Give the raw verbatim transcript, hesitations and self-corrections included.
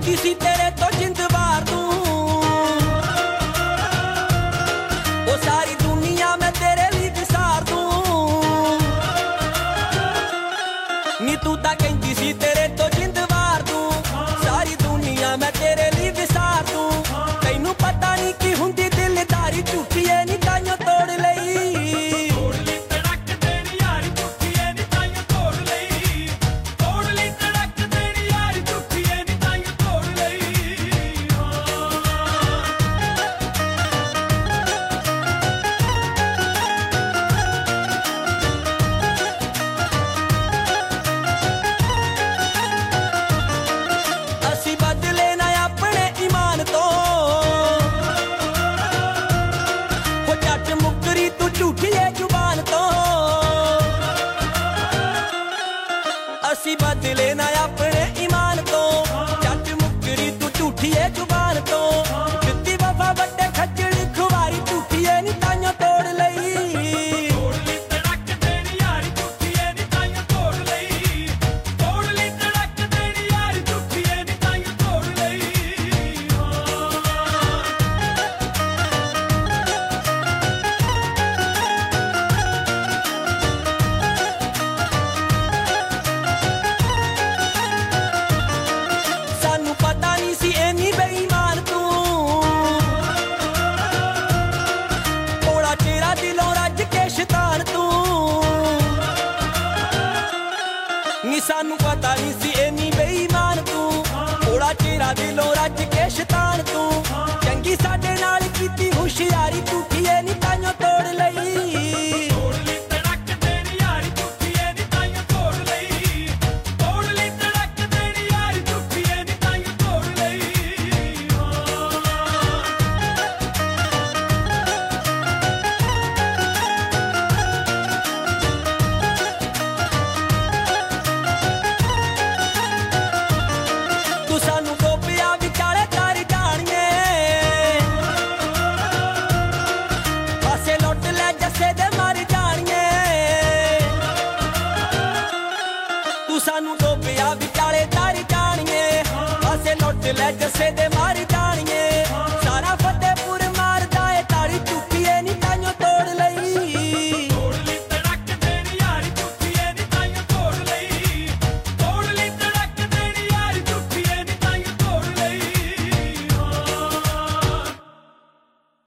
ਕਹਿੰਦੀ ਸੀ ਤੇਰੇ ਤੋਂ ਜਿੰਦ ਵਾਰ ਦੂੰ, ਉਹ ਸਾਰੀ ਦੁਨੀਆ ਮੈਂ ਤੇਰੇ ਲਈ ਵਿਸਾਰ ਦੂੰ। ਨੀ ਤੂੰ ਤਾਂ ਕਹਿੰਦੀ ਸੀ ਤੇਰੇ ਤੋਂ ਜਿੰਦ ਵਾਰ ਦੂੰ, ਸਾਰੀ ਦੁਨੀਆ ਮੈਂ ਤੇਰੇ ਲਈ ਵਿਸਾਰ ਦੂੰ। ਤੈਨੂੰ ਪਤਾ ਨਹੀਂ ਕੀ ਹੁੰਦੀ ਦਿਲਦਾਰੀ, ਝੂਠੀਏ ਨੀ ਤਾਈਓ ਤੋੜ ਲਈ। ਅਸੀਂ ਬਦਲੇ ਨਾ ਆਪਣੇ ਈਮਾਨ ਤੋਂ, ਜੱਟ ਮੁਕਰੀ ਤੂੰ ਝੂਠੀਏ ਜ਼ੁਬਾਨ ਤੋਂ। ਦਿੱਤੀ ਵਫਾ ਵੱਡੇ ਖੱਜਲ ਖੁਆਰੀ, ਝੂਠੀਏ ਨੀ ਤਾਈਓ ਤੋੜ ਲਈ। ਤੋੜ ਲਈ ਤੜਕ ਦੇਣੀ ਯਾਰੀ, ਝੂਠੀਏ ਨੀ ਤਾਈਓ ਤੋੜ ਲਈ। ਤੋੜ ਲਈ ਤੜਕ ਦੇਣੀ ਯਾਰੀ, ਝੂਠੀਏ ਨੀ ਤਾਈਓ ਤੋੜ ਲਈ। ਨੀ ਸਾਨੂੰ ਪਤਾ ਨਹੀਂ ਸੀ ਇੰਨੀ ਬੇਈਮਾਨ ਤੂੰ, ਥੋੜਾ ਚਿਹਰਾ ਦਿਲੋਂ ਰੱਜ ਕੇ ਸ਼ੈਤਾਨ ਤੂੰ। ਚੰਗੀ ਸਾਡੇ ਨਾਲ ਕੀਤੀ ਹੁਸ਼ਿਆਰੀ, ਝੂਠੀਏ ਨੀ ਤਾਈਓ ਤੋੜ ਲਈ। ਤੋੜ ਲਈ ਤੜਕ ਦੇਣੀ ਯਾਰੀ, ਝੂਠੀਏ ਨੀ ਤਾਈਓ ਤੋੜ ਲਈ। ਤੋੜ ਲਈ ਤੜਕ ਦੇਣੀ ਯਾਰੀ, ਝੂਠੀਏ ਨੀ ਤਾਈਓ ਤੋੜ ਲਈ। ਸਾਨੂੰ ਡੋਬਿਆ ਵਿਚਾਲੇ ਤਰ ਜਾਣੀਏ, ਪਾਸੇ ਲੁੱਟ ਲੈ ਜੱਸੇ ਦੇ ਮਰ ਜਾਣੀਏ। ਤੂੰ ਸਾਨੂੰ ਡੋਬਿਆ ਵਿਚਾਲੇ ਤਰ ਜਾਣੀਏ, ਪਾਸੇ ਲੁੱਟ ਲੈ ਜੱਸੇ ਦੇ ਮਰ ਜਾਣੀਏ।